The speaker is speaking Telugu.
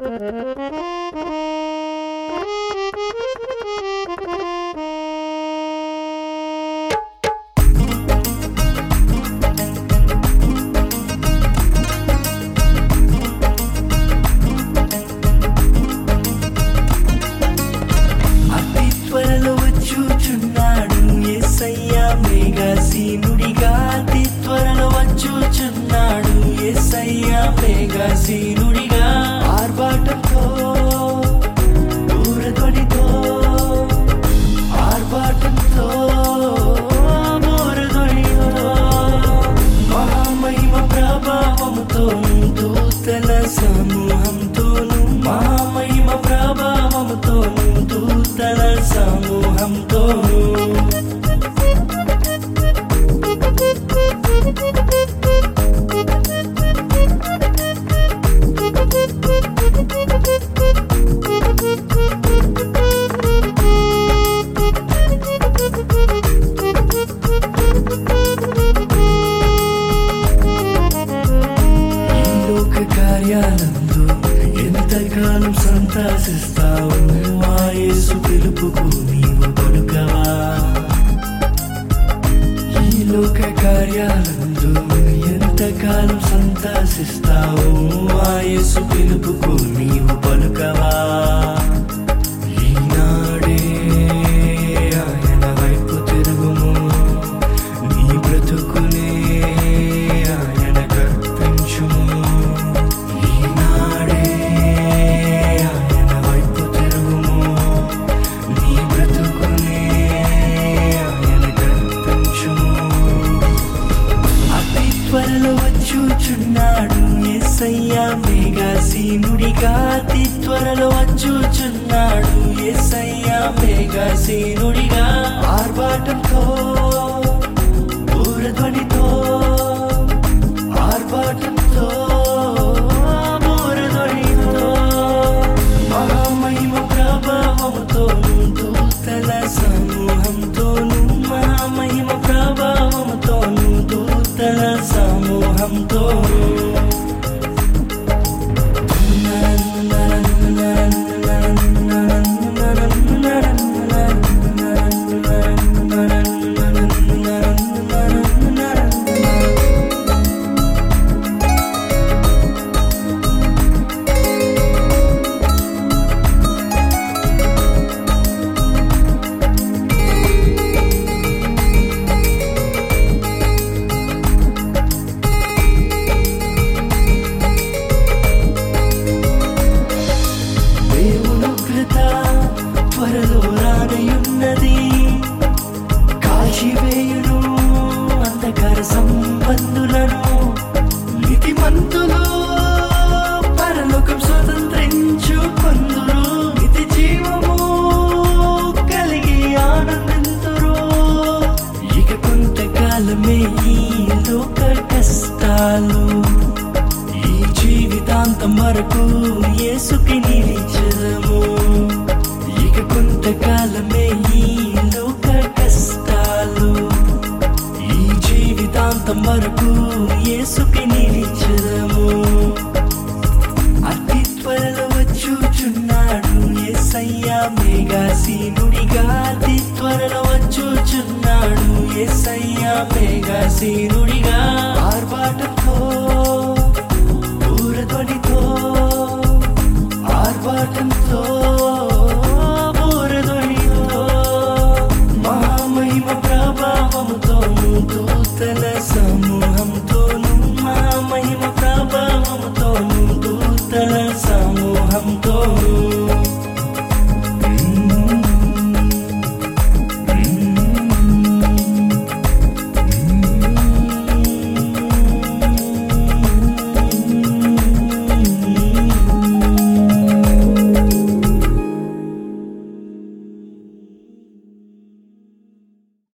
సీనుడిగా ఆర్భాటంతో దూరధ్వనితో ఆర్భాటంతో దూరధ్వనితో మహామహిమ ప్రభావముతోను దూతల సమూహంతోను మహామహిమ ప్రభావముతోను దూతల సమూహంతోను కార్యాలందు ఎంతకాలం సంతాసిస్తావు ఆ యేసు పిలుపుకు నీవు పలుకవా ఈ లోక కార్యాలందు ఎంతకాలం సంతాసిస్తావు ఆ యేసు పిలుపుకు నీవు పలుకవా ఈనాడే ఆయన వైపు తిరుగుము నీ బ్రతుకునే ఆయన కర్పించుము వచ్చుచున్నాడు యేసయ్యా మేఘాసీనుడిగా అతి త్వరలో వచ్చుచున్నాడు యేసయ్యా మేఘాసీనుడిగా ఆర్భాటంతో దూరధ్వనితో ఆర్భాటంతో దూరధ్వనితో మహామహిమ ప్రభావముతోను దూతల సమూహంతోను మహామహిమ ప్రభావముతోను దూతల సమూహంతో త్వరలో రానయున్నది కాల్చివేయును అంధకార సంబంధులను నీతిమంతులు పరలోకం స్వతంత్రించుకొందురు నిత్య జీవము కలిగి ఆనందింతురు ఇక కొంతకాలమే ఈ లోక కష్టాలు ఈ జీవితాంతం వరకు యేసుకి నిలిచెదము కొంతకాలమే ఈ లోక కష్టాలు ఈ జీవితాంతం వరకు యేసుకి నిలిచెదము అతి త్వరలో వచ్చుచున్నాడు యేసయ్యా మేఘాసీనుడిగా అతి త్వరలో వచ్చుచున్నాడు యేసయ్యా మేఘాసీనుడిగా ఆర్భాటం